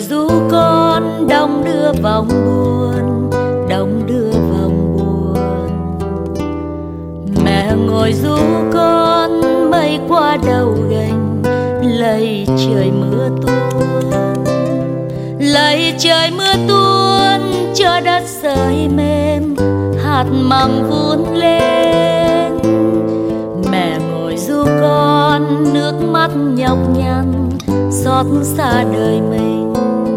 ngồi ru con đong đưa vòng buồn, đong đưa vòng buồn. Mẹ ngồi ru con mây qua đầu gành, lầy trời mưa tuôn, lầy trời mưa tuôn cho đất rơi mềm, hạt mầm vun lên. Mẹ ngồi ru con nước mắt nhọc nhằn, xót xa đời mình.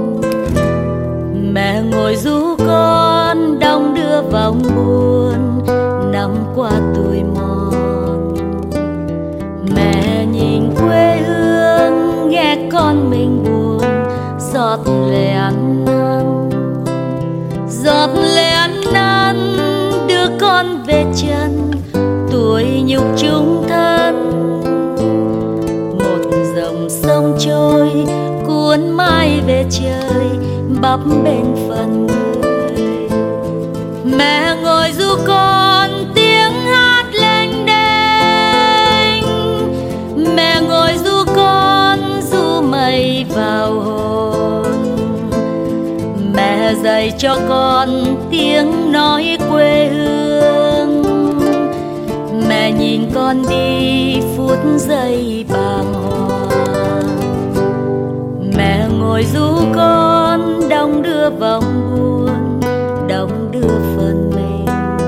Mẹ ngồi ru con đong đưa vòng buồn, năm qua tuổi mòn. Mẹ nhìn quê hương nghe con mình buồn, giọt lệ ăn năn, giọt lệ ăn năn đưa con về chân tuổi nhục chung thân. Một dòng sông trôi cuốn mãi về trời, bấp bên phần người. Mẹ ngồi ru con tiếng hát lênh đênh, mẹ ngồi ru con ru mây vào hồn. Mẹ dạy cho con tiếng nói quê hương, mẹ nhìn con đi phút giây bàng hoàng. Mẹ ngồi ru con đong đưa vòng buồn, đong đưa phần mình.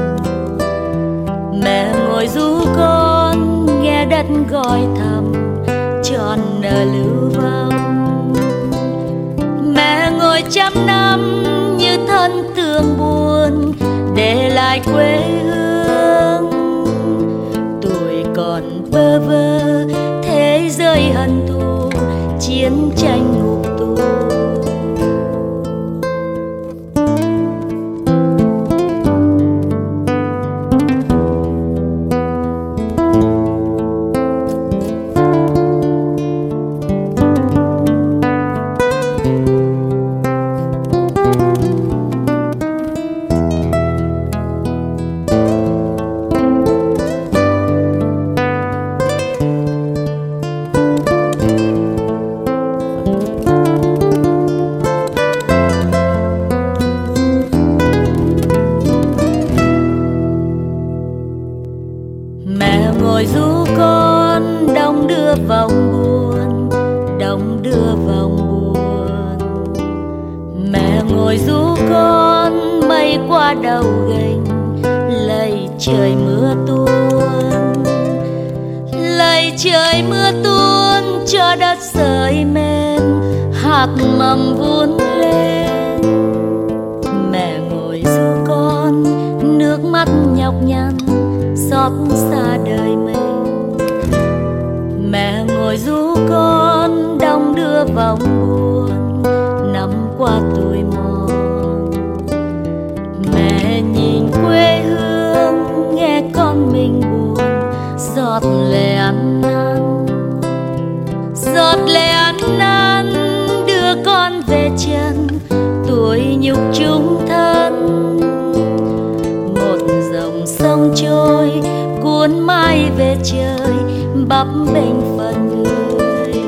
Mẹ ngồi ru con nghe đất gọi thầm tròn nở lưu vong. Mẹ ngồi trăm năm như thân tương buồn, để lại quê hương. Tuổi còn bơ vơ thế giới hận thù, chiến tranh ngục tù. Mẹ ngồi ru con đong đưa vòng buồn, đong đưa vòng buồn. Mẹ ngồi ru con mây qua đầu gành, lầy trời mưa tuôn, lầy trời mưa tuôn cho đất rơi mềm, hạt mầm vun lên. Mẹ ngồi ru con nước mắt nhọc nhằn, xót xa đời mình. Mẹ ngồi ru con đong đưa vòng buồn, năm qua tuổi mòn. Mẹ nhìn quê hương nghe con mình buồn, giọt lệ ăn năn, giọt lệ ăn năn đưa con về chân tuổi nhục chung thân. Một dòng sông trôi cuốn mãi về trời, bấp bênh phần người.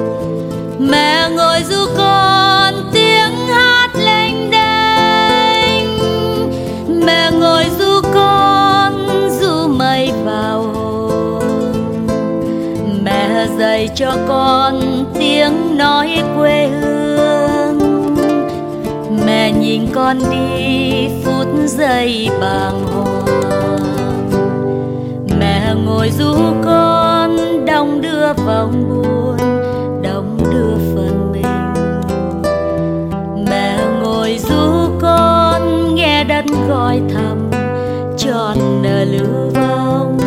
Mẹ ngồi ru con tiếng hát lênh đênh, mẹ ngồi ru con ru mây vào hồn. Mẹ dạy cho con tiếng nói quê hương, mẹ nhìn con đi phút giây bàng hoàng. Mẹ ngồi ru con đong đưa vòng buồn, đong đưa phần mình. Mẹ ngồi ru con nghe đất gọi thầm tròn nở lưu vong.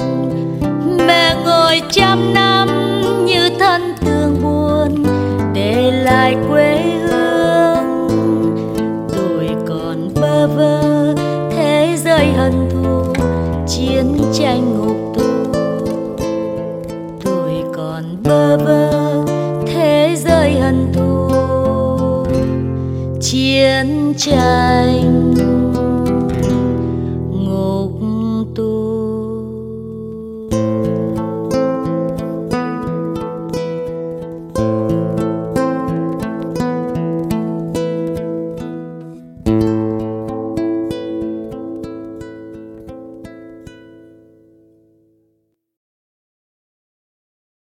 Mẹ ngồi trăm năm như thân tương buồn, để lại quê hương. Tuổi còn bơ vơ thế giới hận thù, chiến tranh ngục tù. Tuổi còn bơ vơ thế giới hận thù, chiến tranh